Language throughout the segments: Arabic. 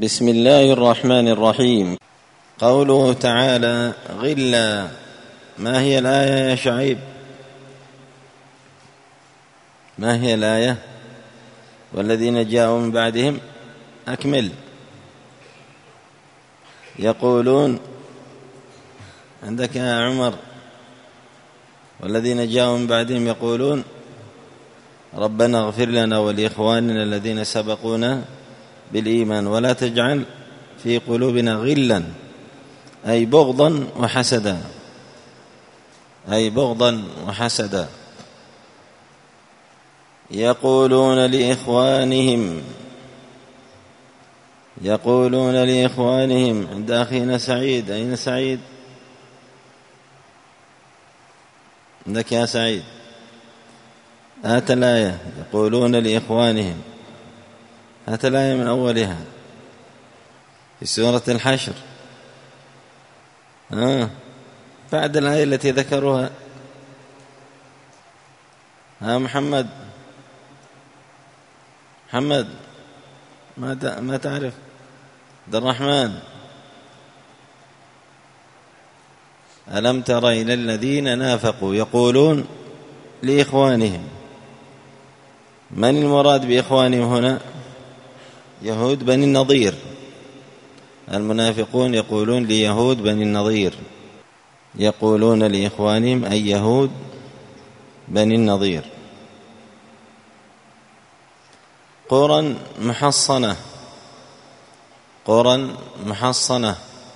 بسم الله الرحمن الرحيم. قوله تعالى غلا، ما هي الآية يا شعيب؟ ما هي الآية؟ والذين جاءوا من بعدهم، أكمل. يقولون، عندك يا عمر، والذين جاءوا من بعدهم يقولون ربنا اغفر لنا ولإخواننا الذين سبقونا بالإيمان ولا تجعل في قلوبنا غلا، أي بغضا وحسدا، أي بغضا وحسدا. يقولون لإخوانهم عند أخينا سعيد. أين سعيد؟ عندك يا سعيد؟ هات الآية. يقولون لإخوانهم، هات الآية من أولها في سورة الحشر، بعد الآية التي ذكروها. محمد ما تعرف؟ عبد الرحمن، ألم تر إلى الذين نافقوا يقولون لإخوانهم. من المراد بإخوانهم هنا؟ يهود بني النضير. المنافقون يقولون ليهود بني النضير، يقولون لإخوانهم أي يهود بني النضير. قرى محصنة، قرى محصنة،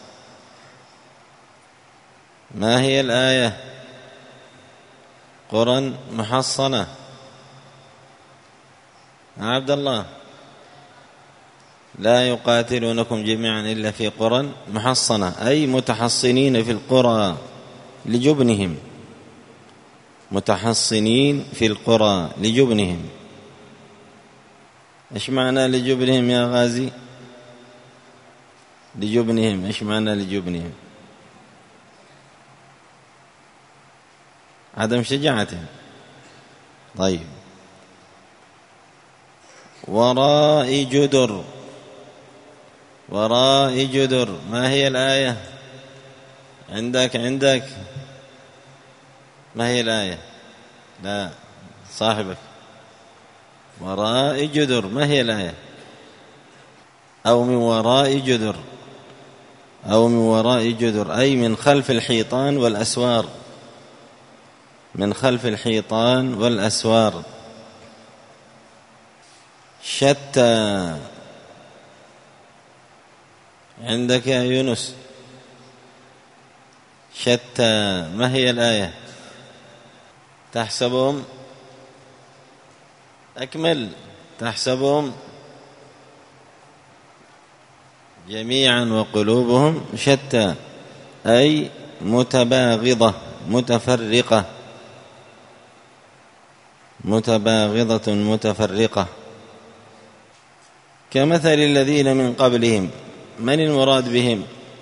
ما هي الآية؟ قرى محصنة. عبد الله، لا يقاتلونكم جميعا إلا في قرى محصنة، أي متحصنين في القرى لجبنهم، متحصنين في القرى لجبنهم. إيش معنى لجبنهم يا غازي؟ لجبنهم، إيش معنى لجبنهم؟ عدم شجاعتهم. طيب. وراء جدر، وراء جدر، ما هي الآية؟ عندك ما هي الآية؟ لا، صاحبك. وراء جدر، ما هي الآية؟ أو من وراء جدر، أو من وراء جدر، أي من خلف الحيطان والأسوار، من خلف الحيطان والأسوار. شتى، عندك يا يونس؟ شتى، ما هي الآية؟ تحسبهم، أكمل. تحسبهم جميعا وقلوبهم شتى، أي متباغضة متفرقة، متباغضة متفرقة. كمثل الذين من قبلهم، من المراد بهم؟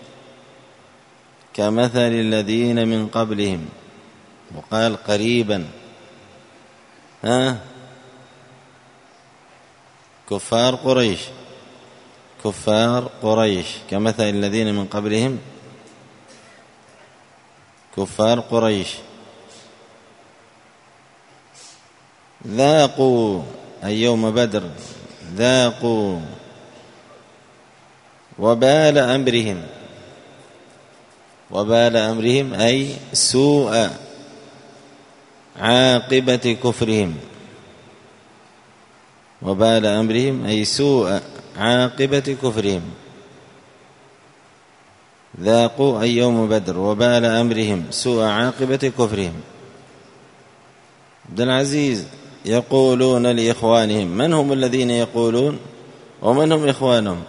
كمثل الذين من قبلهم، وقال قريبا. كفار قريش، كفار قريش، كمثل الذين من قبلهم كفار قريش. ذاقوا، أي يوم بدر، ذاقوا وبال أمرهم، وبال أمرهم أي سوء عاقبة كفرهم، وبال أمرهم أي سوء عاقبة كفرهم. ذاقوا أي يوم بدر، وبال أمرهم سوء عاقبة كفرهم. عبد العزيز، يقولون لإخوانهم، من هم الذين يقولون ومن هم إخوانهم؟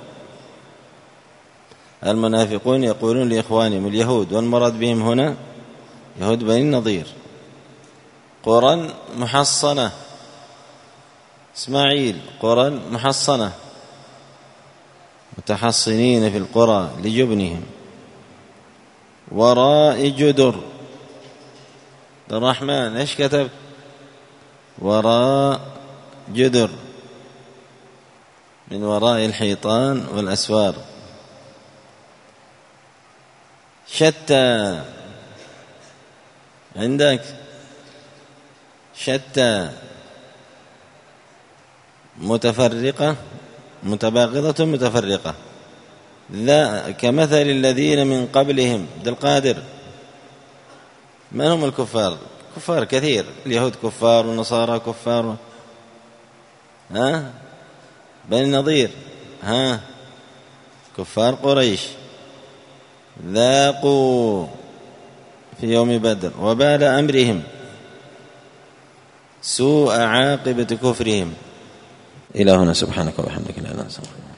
المنافقون يقولون لإخوانهم اليهود، والمراد بهم هنا يهود بني النضير. قرى محصنة، إسماعيل، قرى محصنة، متحصنين في القرى لجبنهم. وراء جدر، عبد الرحمن إيش كتبت؟ وراء جدر، من وراء الحيطان والأسوار. شتى عندك شتى متفرقة متباغضة متفرقة. ذا كمثل الذين من قبلهم. عبد القادر، من هم الكفار؟ كفار كثير، اليهود كفار والنصارى كفار. بني النضير كفار قريش ذاقوا في يوم بدر وبال أمرهم سوء عاقبة كفرهم. إلى هنا، سبحانك وبحمدك لا إله إلا أنت.